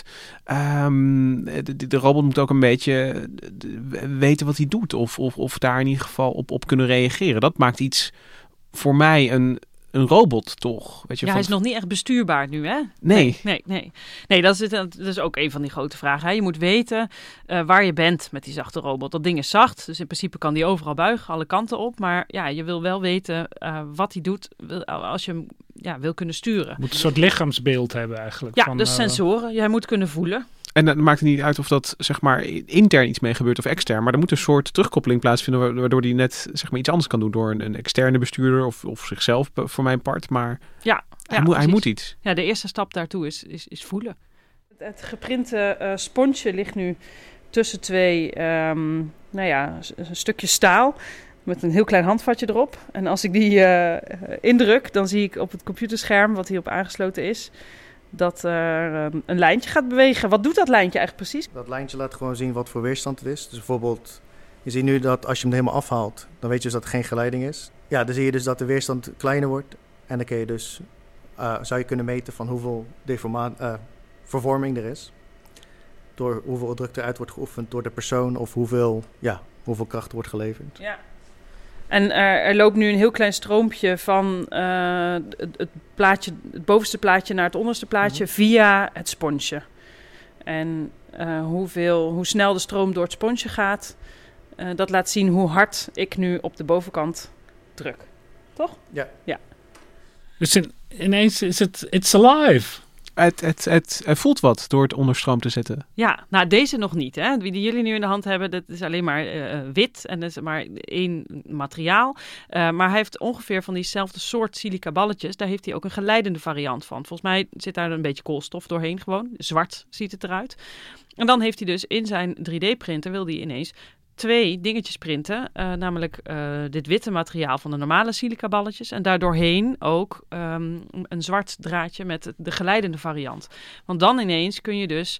S3: de robot moet ook een beetje weten wat hij doet. Of daar in ieder geval op kunnen reageren. Dat maakt iets voor mij een een robot toch? Weet je,
S1: Ja, hij is nog niet echt bestuurbaar nu, hè?
S3: Nee.
S1: Nee, dat is ook een van die grote vragen. Hè? Je moet weten waar je bent met die zachte robot. Dat ding is zacht, dus in principe kan die overal buigen, alle kanten op. Maar ja, je wil wel weten wat hij doet als je hem wil kunnen sturen.
S4: Je moet een soort lichaamsbeeld hebben eigenlijk.
S1: Ja, dus sensoren. Jij moet kunnen voelen.
S3: En dan maakt het niet uit of dat zeg maar intern iets mee gebeurt of extern. Maar er moet een soort terugkoppeling plaatsvinden waardoor die net zeg maar iets anders kan doen door een externe bestuurder of zichzelf voor mijn part. Maar hij moet iets.
S1: Ja, de eerste stap daartoe is voelen. Het geprinte sponsje ligt nu tussen twee stukjes staal met een heel klein handvatje erop. En als ik die indruk, dan zie ik op het computerscherm wat hierop aangesloten is, dat er een lijntje gaat bewegen. Wat doet dat lijntje eigenlijk precies?
S8: Dat lijntje laat gewoon zien wat voor weerstand het is. Dus bijvoorbeeld, je ziet nu dat als je hem er helemaal afhaalt, dan weet je dus dat er geen geleiding is. Ja, dan zie je dus dat de weerstand kleiner wordt. En dan kun je dus, zou je kunnen meten van hoeveel vervorming er is. Door hoeveel druk eruit wordt geoefend door de persoon of hoeveel kracht wordt geleverd.
S1: Ja. En er loopt nu een heel klein stroompje van het bovenste plaatje naar het onderste plaatje via het sponsje. En hoe snel de stroom door het sponsje gaat, dat laat zien hoe hard ik nu op de bovenkant druk. Toch?
S8: Ja.
S4: Dus ineens is it's alive.
S3: Het voelt wat door het onder stroom te zetten.
S1: Ja, nou deze nog niet. Hè? Die jullie nu in de hand hebben, dat is alleen maar wit en dat is maar één materiaal. Maar hij heeft ongeveer van diezelfde soort silica balletjes. Daar heeft hij ook een geleidende variant van. Volgens mij zit daar een beetje koolstof doorheen gewoon. Zwart ziet het eruit. En dan heeft hij dus in zijn 3D-printer, wil hij ineens 2 dingetjes printen, namelijk dit witte materiaal van de normale silica balletjes en daardoorheen ook een zwart draadje met de geleidende variant. Want dan ineens kun je dus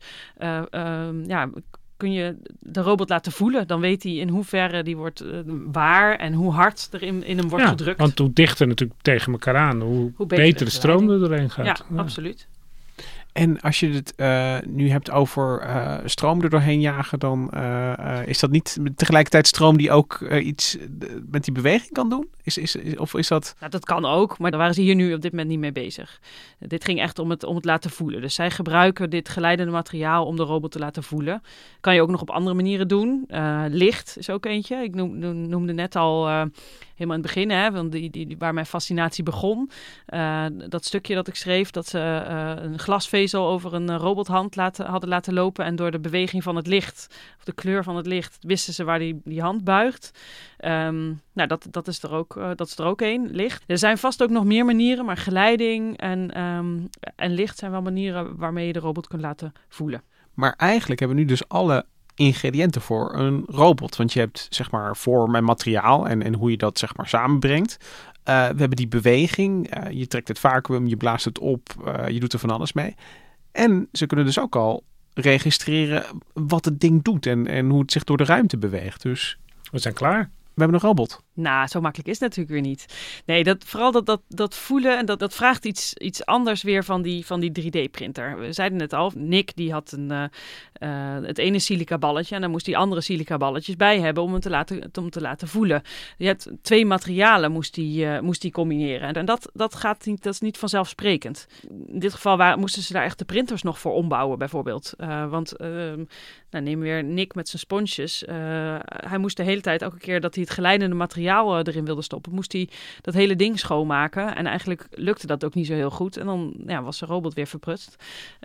S1: kun je de robot laten voelen. Dan weet hij in hoeverre die wordt waar en hoe hard er in hem wordt gedrukt.
S4: Want hoe dichter natuurlijk tegen elkaar aan, hoe beter de stroom er doorheen gaat.
S1: Ja, absoluut.
S3: En als je het nu hebt over stroom er doorheen jagen, dan is dat niet tegelijkertijd stroom die ook iets met die beweging kan doen? Of is dat...
S1: Nou, dat kan ook, maar daar waren ze hier nu op dit moment niet mee bezig. Dit ging echt om het laten voelen. Dus zij gebruiken dit geleidende materiaal om de robot te laten voelen. Kan je ook nog op andere manieren doen. Licht is ook eentje. Ik noemde net al helemaal in het begin, hè, want waar mijn fascinatie begon. Dat stukje dat ik schreef, dat ze een glasvezel over een robothand hadden laten lopen. En door de beweging van het licht, of de kleur van het licht, wisten ze waar die hand buigt. Dat is er ook één, licht. Er zijn vast ook nog meer manieren, maar geleiding en licht zijn wel manieren waarmee je de robot kunt laten voelen.
S3: Maar eigenlijk hebben we nu dus alle ingrediënten voor een robot. Want je hebt zeg maar vorm en materiaal en hoe je dat zeg maar samenbrengt. We hebben die beweging. Je trekt het vacuüm, je blaast het op, je doet er van alles mee. En ze kunnen dus ook al registreren wat het ding doet en hoe het zich door de ruimte beweegt. Dus
S4: we zijn klaar.
S3: We hebben een robot.
S1: Nou, zo makkelijk is het natuurlijk weer niet. Nee, vooral dat voelen en dat vraagt iets anders weer van die 3D-printer. We zeiden het al, Nick die had het ene silica balletje en dan moest die andere silica balletjes bij hebben om hem te laten voelen. Je hebt 2 materialen moest die combineren. En dat gaat niet, dat is niet vanzelfsprekend. In dit geval moesten ze daar echt de printers nog voor ombouwen bijvoorbeeld. Neem weer Nick met zijn sponsjes. Hij moest de hele tijd, elke keer dat hij het geleidende materiaal erin wilde stoppen, moest hij dat hele ding schoonmaken. En eigenlijk lukte dat ook niet zo heel goed. En dan was de robot weer verprutst.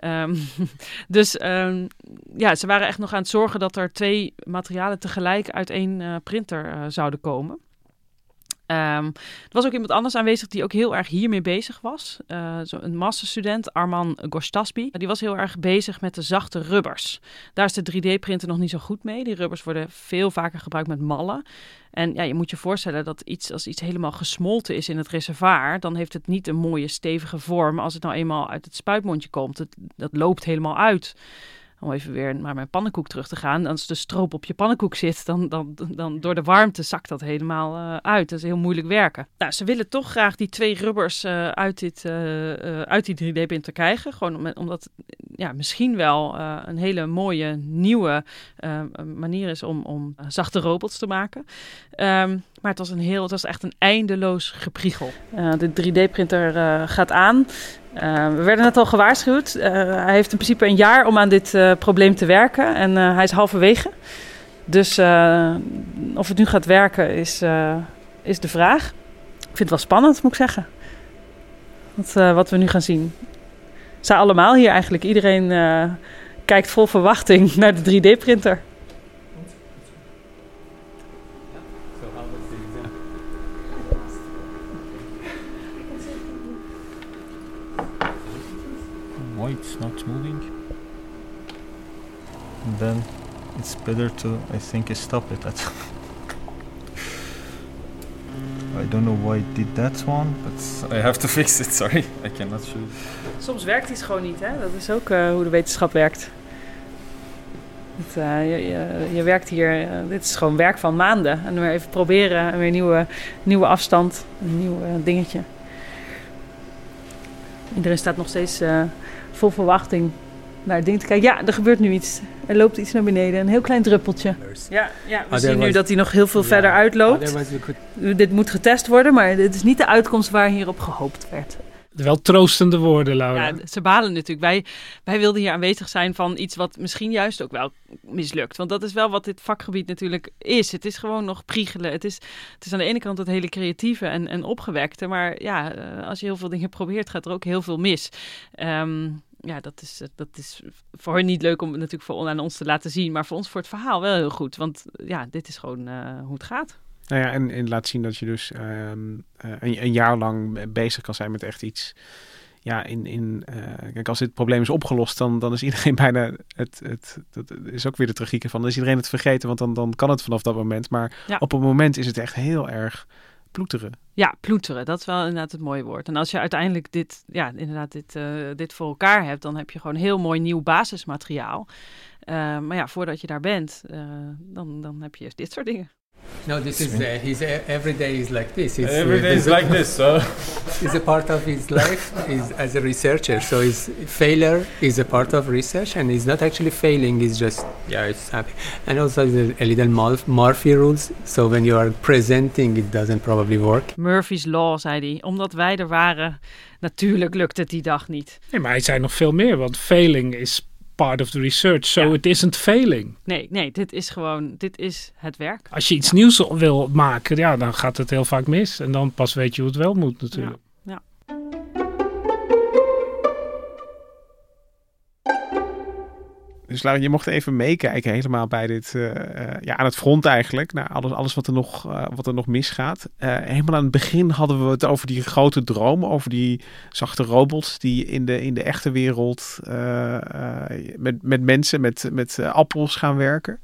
S1: Ze waren echt nog aan het zorgen dat er 2 materialen tegelijk uit 1 printer zouden komen. Er was ook iemand anders aanwezig die ook heel erg hiermee bezig was. Een masterstudent, Arman Gostasbi. Die was heel erg bezig met de zachte rubbers. Daar is de 3D-printer nog niet zo goed mee. Die rubbers worden veel vaker gebruikt met mallen. En je moet je voorstellen dat als iets helemaal gesmolten is in het reservoir, dan heeft het niet een mooie stevige vorm als het nou eenmaal uit het spuitmondje komt. Dat loopt helemaal uit. Om even weer naar mijn pannenkoek terug te gaan. Als de stroop op je pannenkoek zit, dan door de warmte zakt dat helemaal uit. Dat is heel moeilijk werken. Nou, ze willen toch graag die 2 rubbers uit die 3D-printer krijgen. Gewoon omdat misschien wel een hele mooie nieuwe manier is om zachte robots te maken. Maar het was echt een eindeloos gepriegel. De 3D-printer gaat aan. We werden net al gewaarschuwd. Hij heeft in principe een jaar om aan dit probleem te werken. En hij is halverwege. Dus of het nu gaat werken is de vraag. Ik vind het wel spannend, moet ik zeggen. Wat we nu gaan zien. Zij allemaal hier eigenlijk. Iedereen kijkt vol verwachting naar de 3D-printer.
S9: Why it's not moving? And then it's better to, I think, stop it. I don't know why it did that one, but I have to fix it. Sorry, I cannot shoot.
S1: Soms werkt iets gewoon niet, hè? Dat is ook hoe de wetenschap werkt. Je werkt hier, dit is gewoon werk van maanden. En weer even proberen, en weer nieuwe afstand, een nieuw dingetje. Iedereen staat nog steeds vol verwachting naar het ding te kijken. Ja, er gebeurt nu iets. Er loopt iets naar beneden, een heel klein druppeltje. Ja, we zien nu dat hij nog heel veel verder uitloopt. Dit moet getest worden, maar dit is niet de uitkomst waar hierop gehoopt werd.
S4: Wel troostende woorden, Laura.
S1: Ja, ze balen natuurlijk. Wij wilden hier aanwezig zijn van iets wat misschien juist ook wel mislukt. Want dat is wel wat dit vakgebied natuurlijk is. Het is gewoon nog priegelen. Het is aan de ene kant het hele creatieve en opgewekte. Maar ja, als je heel veel dingen probeert, gaat er ook heel veel mis. Ja, dat is voor hen niet leuk om het natuurlijk aan ons te laten zien. Maar voor ons voor het verhaal wel heel goed. Want ja, dit is gewoon hoe het gaat.
S3: Nou ja, en laat zien dat je dus een jaar lang bezig kan zijn met echt iets. Ja, kijk, als dit probleem is opgelost, dan is iedereen bijna dat is ook weer de tragiek ervan. Dan is iedereen het vergeten, want dan kan het vanaf dat moment. Maar op het moment is het echt heel erg ploeteren. Ja, ploeteren. Dat is wel inderdaad het mooie woord. En als je uiteindelijk dit voor elkaar hebt, dan heb je gewoon heel mooi nieuw basismateriaal. Maar ja, voordat je daar bent, dan heb je dit soort dingen.
S7: No, this is every day is like this.
S9: Every day is like this. So
S7: it's a part of his life as a researcher. So his failure is a part of research, and he's not actually failing. He's just it's happy. And also a little Murphy rules. So when you are presenting, it doesn't probably work.
S1: Murphy's Law, zei hij. Omdat wij er waren, natuurlijk lukt het die dag niet.
S4: Nee, maar hij zei nog veel meer, want failing is part of the research, so it isn't failing.
S1: Nee, dit is het werk.
S4: Als je iets nieuws wil maken, ja, dan gaat het heel vaak mis. En dan pas weet je hoe het wel moet natuurlijk.
S1: Ja.
S3: Dus Laura, je mocht even meekijken helemaal bij dit, aan het front eigenlijk. Nou, alles wat er nog misgaat. Helemaal aan het begin hadden we het over die grote droom, over die zachte robots die in de echte wereld met mensen, met appels gaan werken.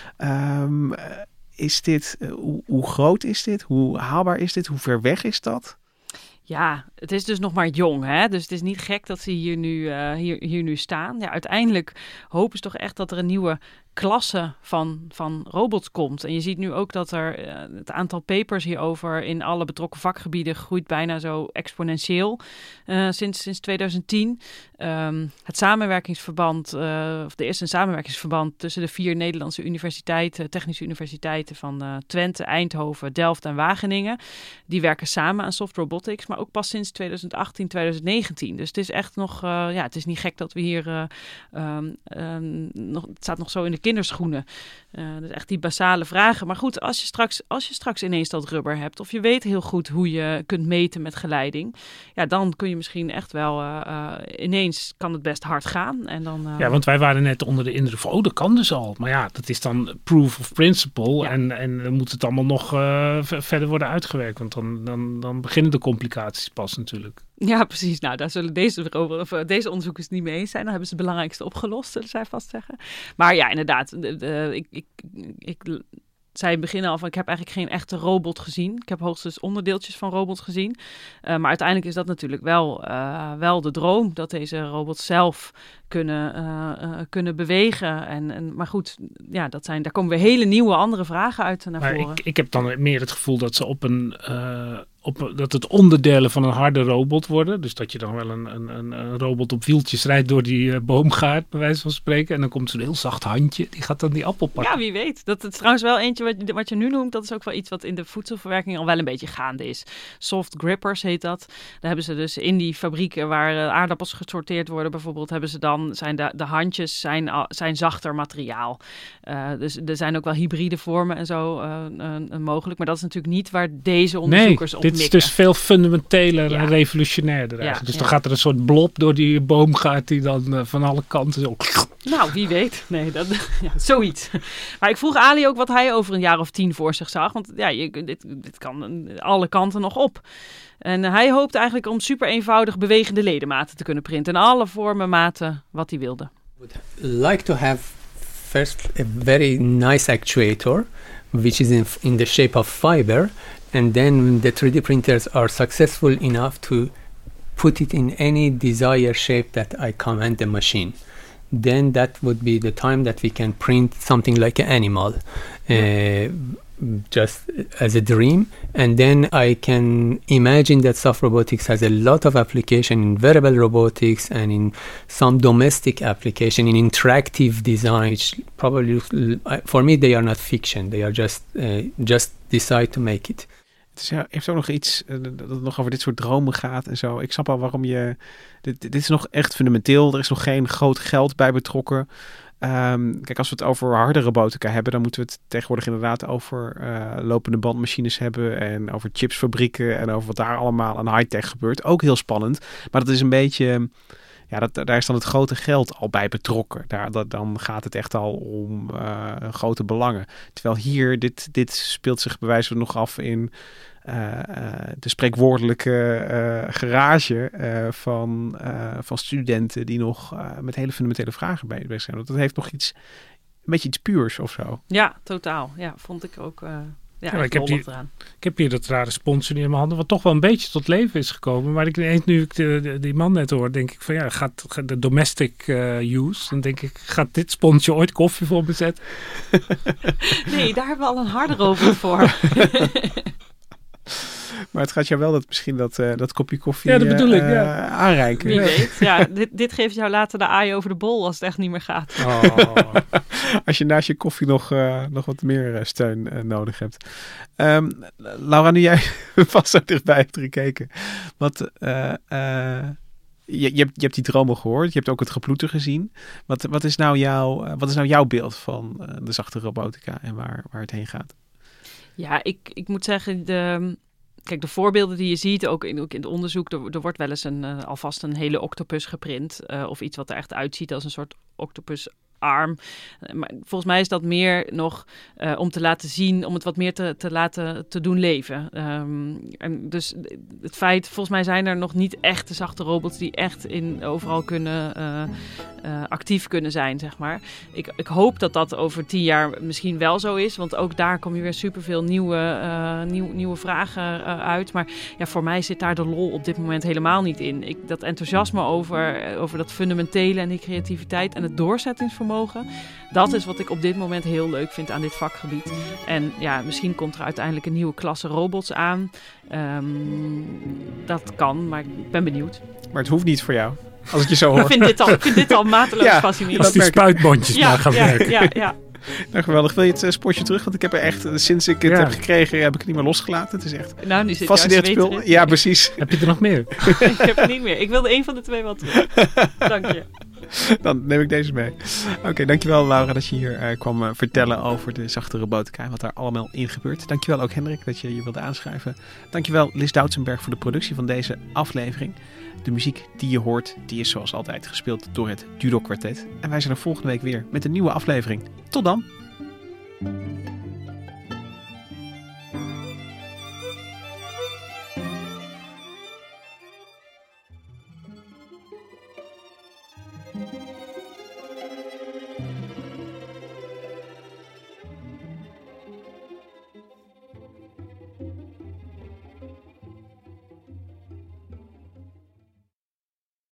S3: Is dit, hoe groot is dit? Hoe haalbaar is dit? Hoe ver weg is dat?
S1: Ja, het is dus nog maar jong, hè? Dus het is niet gek dat ze hier nu staan. Ja, uiteindelijk hopen ze toch echt dat er een nieuwe klasse van robots komt. En je ziet nu ook dat het aantal papers hierover in alle betrokken vakgebieden groeit bijna zo exponentieel sinds 2010. Het samenwerkingsverband, er is een samenwerkingsverband tussen de 4 Nederlandse universiteiten, technische universiteiten van Twente, Eindhoven, Delft en Wageningen. Die werken samen aan soft robotics, maar ook pas sinds 2018, 2019. Dus het is echt nog, het is niet gek dat we hier het staat nog zo in de kinderschoenen. Dus echt die basale vragen. Maar goed, als je straks ineens dat rubber hebt, of je weet heel goed hoe je kunt meten met geleiding, ja, dan kun je misschien echt wel ineens kan het best hard gaan. En dan,
S4: Ja, want wij waren net onder de indruk van, dat kan dus al. Maar ja, dat is dan proof of principle. Ja. En dan moet het allemaal nog verder worden uitgewerkt. Want dan beginnen de complicaties pas natuurlijk.
S1: Ja, precies. Nou, daar zullen deze onderzoekers niet mee eens zijn. Dan hebben ze het belangrijkste opgelost, zullen zij vast zeggen. Maar ja, inderdaad. Ik zei in het begin al van, ik heb eigenlijk geen echte robot gezien. Ik heb hoogstens onderdeeltjes van robots gezien. Maar uiteindelijk is dat natuurlijk wel de droom. Dat deze robots zelf kunnen bewegen. Maar goed, ja, daar komen weer hele nieuwe andere vragen uit naar voren.
S4: Ik heb dan meer het gevoel dat ze dat het onderdelen van een harde robot worden. Dus dat je dan wel een robot op wieltjes rijdt door die boomgaard, bij wijze van spreken. En dan komt zo'n heel zacht handje, die gaat dan die appel pakken.
S1: Ja, wie weet. Dat is trouwens wel eentje wat je nu noemt. Dat is ook wel iets wat in de voedselverwerking al wel een beetje gaande is. Soft grippers heet dat. Daar hebben ze dus in die fabrieken waar aardappels gesorteerd worden bijvoorbeeld, zijn de handjes zijn zachter materiaal. Dus er zijn ook wel hybride vormen en zo mogelijk. Maar dat is natuurlijk niet waar deze onderzoekers op
S4: mikken. Dit is dus veel fundamenteler en revolutionairder.
S1: Ja,
S4: dus dan gaat er een soort blob door die boomgaard die dan van alle kanten zo...
S1: Nou, wie weet. Nee, zoiets. Maar ik vroeg Ali ook wat hij over een jaar of 10 voor zich zag. Want dit kan alle kanten nog op. En hij hoopt eigenlijk om super eenvoudig bewegende ledematen te kunnen printen. In alle vormen, maten, wat hij wilde.
S7: Like to have first a very nice actuator, which is in the shape of fiber. And then the 3D printers are successful enough to put it in any desired shape that I command the machine. Then that would be the time that we can print something like an animal, just as a dream. And then I can imagine that soft robotics has a lot of application in wearable robotics and in some domestic application, in interactive design, which probably, for me, they are not fiction. They are just decide to make it.
S3: Het heeft ook nog iets dat het nog over dit soort dromen gaat en zo. Ik snap al waarom je... Dit is nog echt fundamenteel. Er is nog geen groot geld bij betrokken. Kijk, als we het over harde robotica hebben, dan moeten we het tegenwoordig inderdaad over lopende bandmachines hebben en over chipsfabrieken en over wat daar allemaal aan high-tech gebeurt. Ook heel spannend. Maar dat is een beetje... Ja, daar is dan het grote geld al bij betrokken. Dan gaat het echt al om grote belangen. Terwijl hier, dit speelt zich bij wijze van nog af in de spreekwoordelijke garage van studenten die nog met hele fundamentele vragen bezig zijn. Want dat heeft nog een beetje iets puurs of zo.
S1: Ja, totaal. Ja, vond ik ook...
S4: ik heb hier dat rare sponsor in mijn handen, wat toch wel een beetje tot leven is gekomen. Maar nu ik die man net hoor, denk ik van gaat de domestic use, dan denk ik, gaat dit sponsje ooit koffie voor me zetten?
S1: Nee, daar hebben we al een harde robot voor.
S3: Maar het gaat jou wel misschien dat kopje koffie
S4: dat bedoel ik,
S3: aanreiken.
S1: Wie weet. Ja, dit geeft jou later de aai over de bol als het echt niet meer gaat.
S3: Oh. Als je naast je koffie nog wat meer steun nodig hebt. Laura, nu jij vast zo dichtbij hebt gekeken. Je hebt die dromen gehoord. Je hebt ook het geploeter gezien. Wat is nou jouw beeld van de zachte robotica en waar het heen gaat?
S1: Ja, ik moet zeggen, de voorbeelden die je ziet, ook in het onderzoek, er wordt wel eens alvast een hele octopus geprint. Of iets wat er echt uitziet als een soort octopusarm. Maar volgens mij is dat meer nog om te laten zien, om het wat meer te doen leven. En dus het feit, volgens mij zijn er nog niet echt de zachte robots die echt overal actief kunnen zijn, zeg maar. Ik hoop dat over 10 jaar misschien wel zo is, want ook daar kom je weer superveel nieuwe vragen uit. Maar ja, voor mij zit daar de lol op dit moment helemaal niet in. Dat enthousiasme over dat fundamentele en die creativiteit en het doorzettingsvermogen, dat is wat ik op dit moment heel leuk vind aan dit vakgebied. En ja, misschien komt er uiteindelijk een nieuwe klasse robots aan. Dat kan, maar ik ben benieuwd.
S3: Maar het hoeft niet voor jou, als ik je zo hoor.
S1: Ik vind dit al mateloos fascinerend.
S4: Als die spuitbondjes maar gaan werken.
S1: Ja.
S3: Nou, geweldig. Wil je het sportje terug? Want ik heb er echt, sinds ik het heb gekregen, heb ik het niet meer losgelaten. Het is echt fascinerend spul. Ja, precies.
S4: Heb je er nog meer?
S1: Ik heb er niet meer. Ik wilde 1 van de 2 wel terug. Dank je.
S3: Dan neem ik deze mee. Oké, dankjewel Laura dat je hier kwam vertellen over de zachte robotica en wat daar allemaal in gebeurt. Dankjewel ook Hendrik dat je wilde aanschuiven. Dankjewel Liz Doutsenberg voor de productie van deze aflevering. De muziek die je hoort, die is zoals altijd gespeeld door het Dudok Kwartet. En wij zijn er volgende week weer met een nieuwe aflevering. Tot dan!